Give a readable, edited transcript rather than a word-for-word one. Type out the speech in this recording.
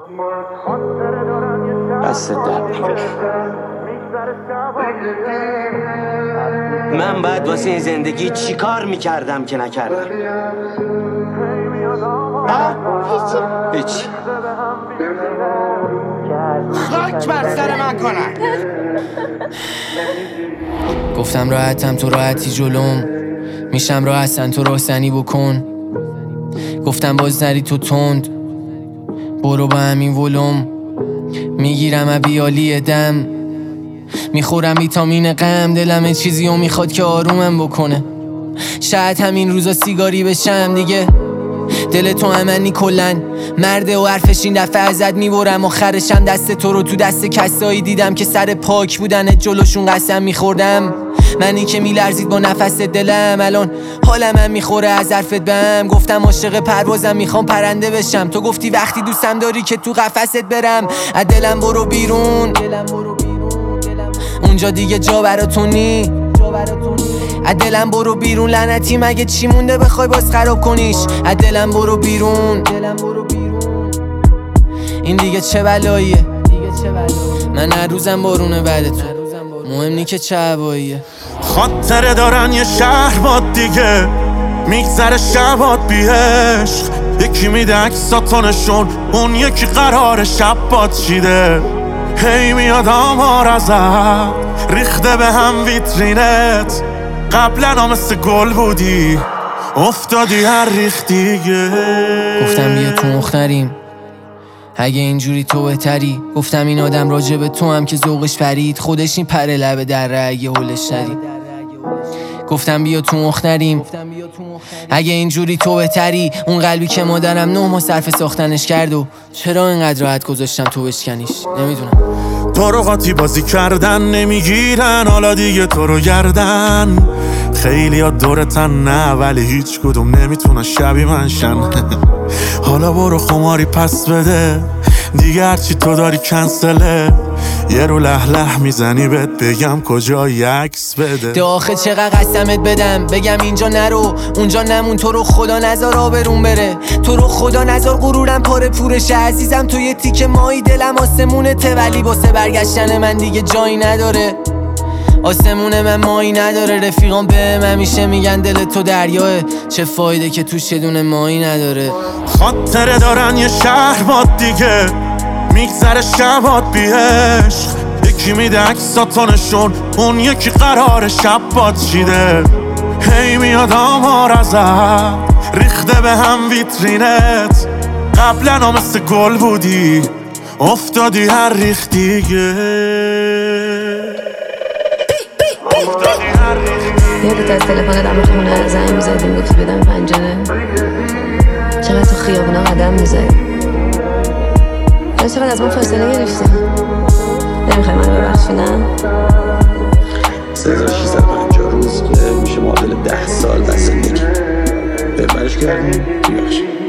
دست درد نکنه. من باید واسه این زندگی چی کار میکردم که نکردم؟ هیچی. خاک بر سر من کنن. گفتم راحتم تو راحتی جلوم، میشم راحتن تو راهزنی بکن. گفتم باز نری تو تند، برو با همین ولوم. میگیرم ابیالی دم، میخورم ویتامین غم. دلم چیزی رو میخواد که آرومم بکنه. شاید همین روزا سیگاری بشم دیگه. دل تو همنی کلن مرده و حرفش این دفعه ازت میبرم. آخرشم دست تو رو تو دست کسایی دیدم که سر پاک بودن جلوشون قسم میخوردم. منی که میلرزید با نفس دلم، الان حالم هم میخوره از حرفت بهم. گفتم عاشق پروازم میخوام پرنده بشم، تو گفتی وقتی دوستم داری که تو قفست برم. از دلم برو بیرون، اونجا دیگه جا براتون نی. از دلم برو بیرون لعنتی، مگه چی مونده بخوای باز خراب کنیش؟ از دلم برو بیرون، این دیگه چه بلاییه؟ من هر روزم بارونه بعد تو، مهم نی که چه هواییه. خاطره دارن یه شهر باد دیگه، میگذره شبات بی عشق. یکی میده عکساتونشون، اون یکی قرار شب باد چیده. هی میاد آمار ازت ریخته به هم ویترینت. قبلا مثل گل بودی افتادی هر ریخت دیگه. گفتم بیا تو مختریم اگه اینجوری تو بهتری. گفتم این آدم راجع به تو هم که ذوقش پرید، خودش این پره لبه در اگه هولش نری. گفتم بیا تو مختریم اگه اینجوری تو بهتری. اون قلبی که مادرم 9 ماه صرف ساختنش کرد و چرا اینقدر راحت گذاشتم تو بشکنیش نمیدونم. تو رو قاطی بازی کردن نمیگیرن حالا دیگه تو رو گردن. خیلی ها دورتن نه ولی هیچ کدوم نمیتونن شبیه من شن. حالا برو خماری پس بده دیگه، هرچی تو داری کنسله. یه رو لح میزنی بهت بگم کجا عکس بده. ده آخه چقدر قسمت بدم بگم اینجا نرو اونجا نمون. تو رو خدا نزار آبرون بره، تو رو خدا نزار غرورم پاره پورشه. عزیزم تو یه تیکه مایی دلم آسمونته، ولی واسه برگشتن من دیگه جایی نداره. آسمون من مایی نداره. رفیقان بهم همیشه میگن دل تو دریاه، چه فایده که توش یه دونه مایی نداره. خاطره دارن یه شهر باد دیگه، میگذره شبات بی عشق. یکی میده عکساتونشون، اون یکی قرار شب باد چیده. هی میاد آمار ازت ریخته به هم ویترینت. قبلا مثل گل بودی افتادی هر ریخت دیگه. یادت از تلفن دم خونه زنگ میزدیم گفتی بدم پنجره. چقدر تو خیابونا قدم میزدی، چقدر از من فاصله گرفتی. نمیخوای منو ببخشی نه؟ 3650 روز میشه معادل 10 سال بس زندگی. ببرش کردیم بیبخشی.